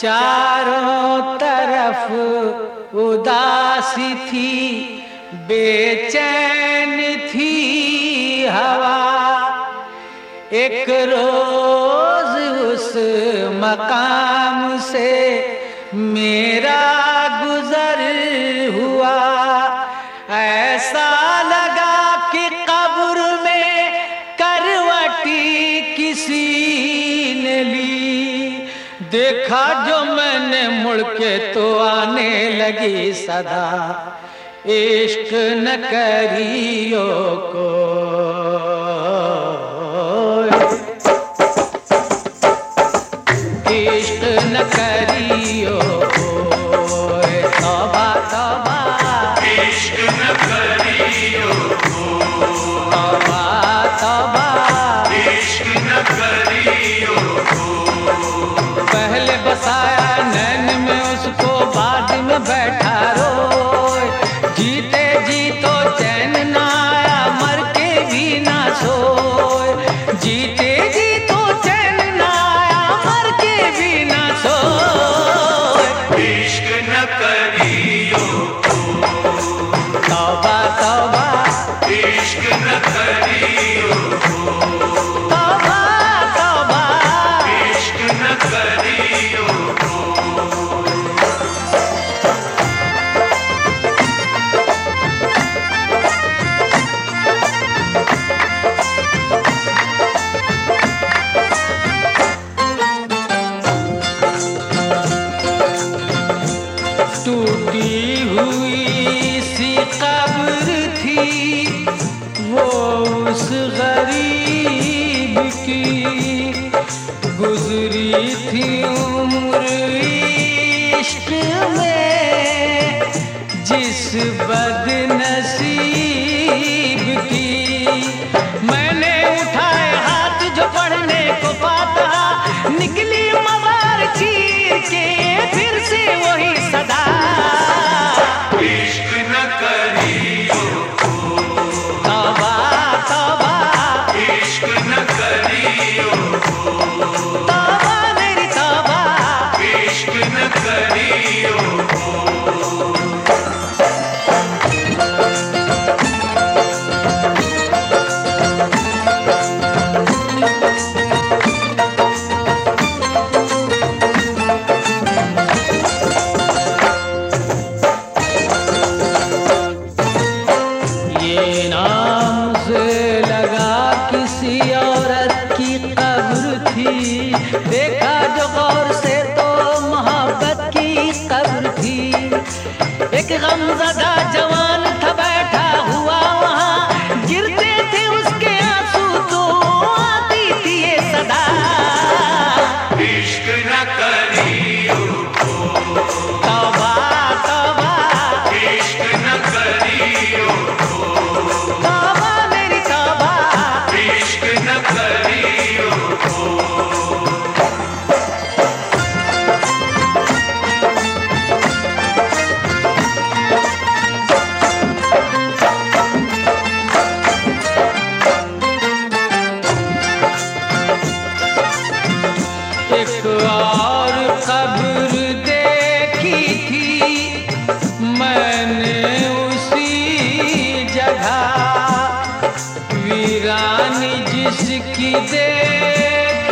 चारों तरफ उदासी थी, बेचैन थी हवा। एक रोज उस मकाम से मेरा गुजर हुआ, ऐसा लगा कि कब्र में करवटी किसी ने ली। देखा जो मैंने मुड़ के तो आने लगी सदा, इश्क न करियो को। इश्क न करियो कोई, तौबा तौबा। इश्क न करियो कोई, तौबा तौबा। इश्क न करियो कोई। पहले बसाया नैन में उसको, बाद में बैठा रोए। जीते जी तो चैन ना आया, मर के भी ना सोए। जीते जी तो चैन ना आया, मर के भी ना सोए। इश्क न करियो कोई, तौबा तौबा। इश्क न करियो कोई, तौबा तौबा। इश्क न करियो कोई। टूटी हुई सी कब्र थी वो उस गरीब की, गुजरी थी उम्र इश्क में जिस बदनसीब की। मैंने उठाए हाथ जो पढ़ने को पाता, निकली मवार चीर के फिर से वही सदा। इश्क न करियो कोई, तौबा तौबा। इश्क न करियो कोई, तौबा मेरी तौबा। इश्क न करियो कोई। ये नाम से लगा किसी औरत की कब्र थी, देखा जो गौर से तो मोहब्बत की कब्र थी। एक गमज़दा जवान था बैठा हुआ वहाँ, गिरते थे उसके आंसू तो आती थी ये सदा। इश्क न करियो कोई, तौबा तौबा। इश्क न करियो कोई, तौबा मेरी तौबा। इश्क न करियो कोई। एक और कब्र देखी थी मैंने उसी जगह, वीरानी जिसकी देख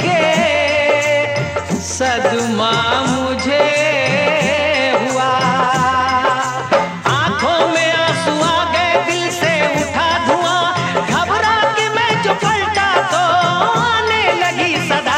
के सदमा मुझे हुआ। आंखों में आंसू आ गए, दिल से उठा धुआं, घबरा के मैं जो पलटा तो आने लगी सदा।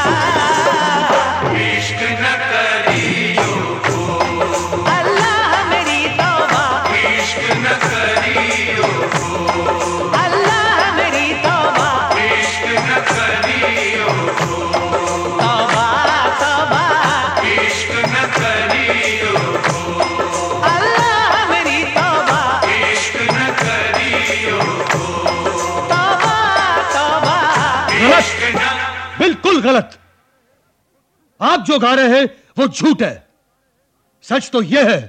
इश्क न करियो कोई, अल्लाह मेरी तौबा। इश्क न करियो कोई, अल्लाह मेरी तौबा। इश्क न करियो कोई, तौबा तौबा। इश्क न करियो कोई, अल्लाह मेरी तौबा। इश्क न करियो कोई। तौबा तौबा। इश्क न बिल्कुल गलत। आप जो गा रहे हैं वो झूठ है, सच तो यह है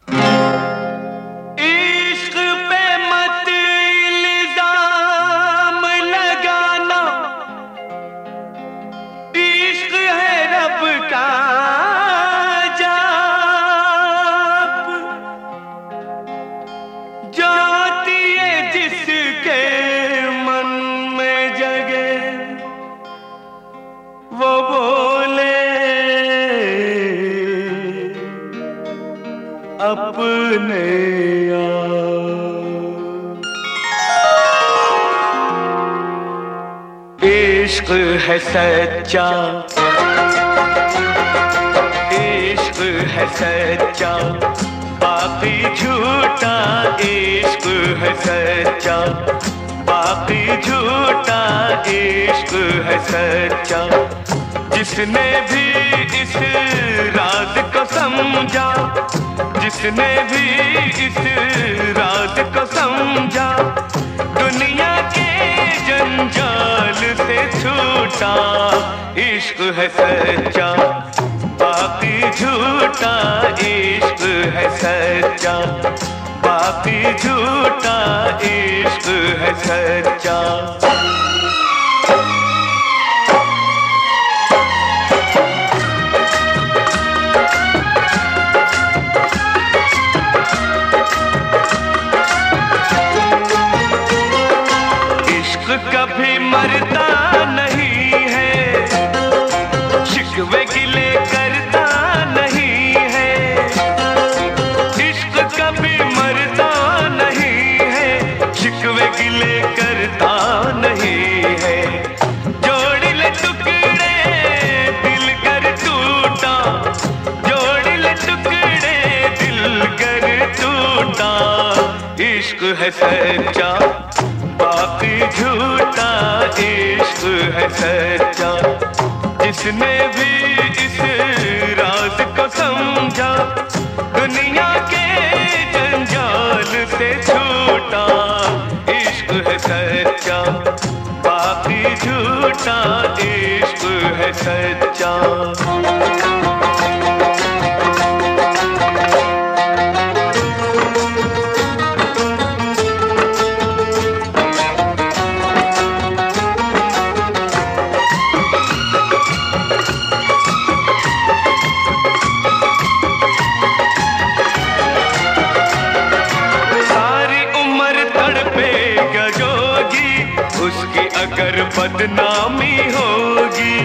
इश्क पे मत इल्जाम लगाना, इश्क है रब का इश्क है सच्चा, इश्क है सच्चा, बाकी झूठा। इश्क है सच्चा, बाकी झूठा। इश्क है सच्चा। जिसने भी इस राज को समझा, जिसने भी इस राज को समझा, दुनिया के जंजाल से छूटा। इश्क है सच्चा, बाकी झूठा। इश्क है सच्चा, बाकी झूठा। इश्क है सच्चा। कभी मरता नहीं है, शिकवे गिले करता नहीं है। इश्क कभी मरता नहीं है, शिकवे गिले करता नहीं है। जोड़ ले टुकड़े दिल कर टूटा, जोड़ ले टुकड़े दिल कर टूटा। इश्क है सच्चा, बाकी झूठा। इश्क है सच्चा। जिसने भी इस राज को समझा, दुनिया के जंजाल से छूटा। इश्क है सच्चा, बाकी झूठा। इश्क है सच्चा। उसकी अगर बदनामी होगी,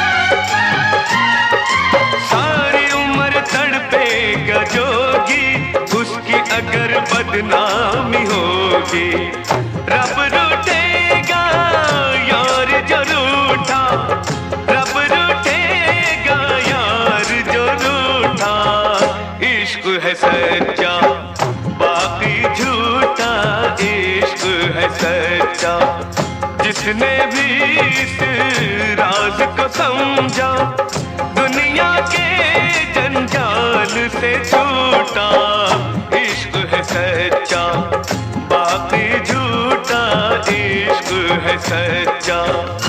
सारी उम्र तड़पेगा जोगी। उसकी अगर बदनामी होगी, रब रूठेगा यार जो रूठा। रब रूठेगा यार जो रूठा। इश्क है सच्चा, बाकी झूठा। इश्क है सच्चा। जिसने भी इस राज को समझा, दुनिया के जंजाल से छूटा। इश्क है सच्चा, बाकी झूठा। इश्क है सच्चा।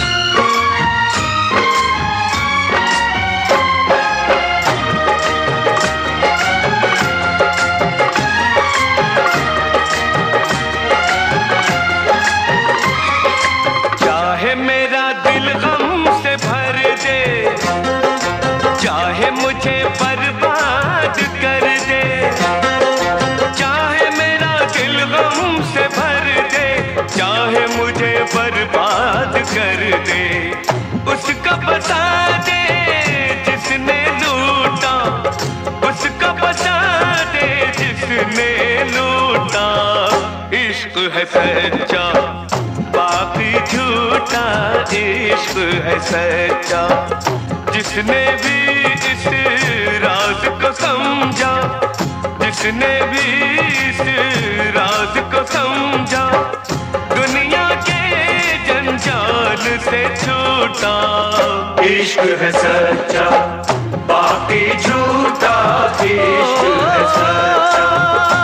चाहे मेरा दिल गम से भर दे, चाहे मुझे बर्बाद कर दे। चाहे मेरा दिल गम से भर दे, चाहे मुझे बर्बाद कर दे। उसका बता दे जिसने लूटा, उसका बता दे जिसने लूटा। इश्क है सच्चा, बाकी झूठा। इश्क है सच्चा। जिसने भी इस राज को समझा, जिसने भी इस राज को समझा, दुनिया के जंजाल से छूटा। इश्क है सच्चा, बाकी झूठा। इश्क है सच्चा।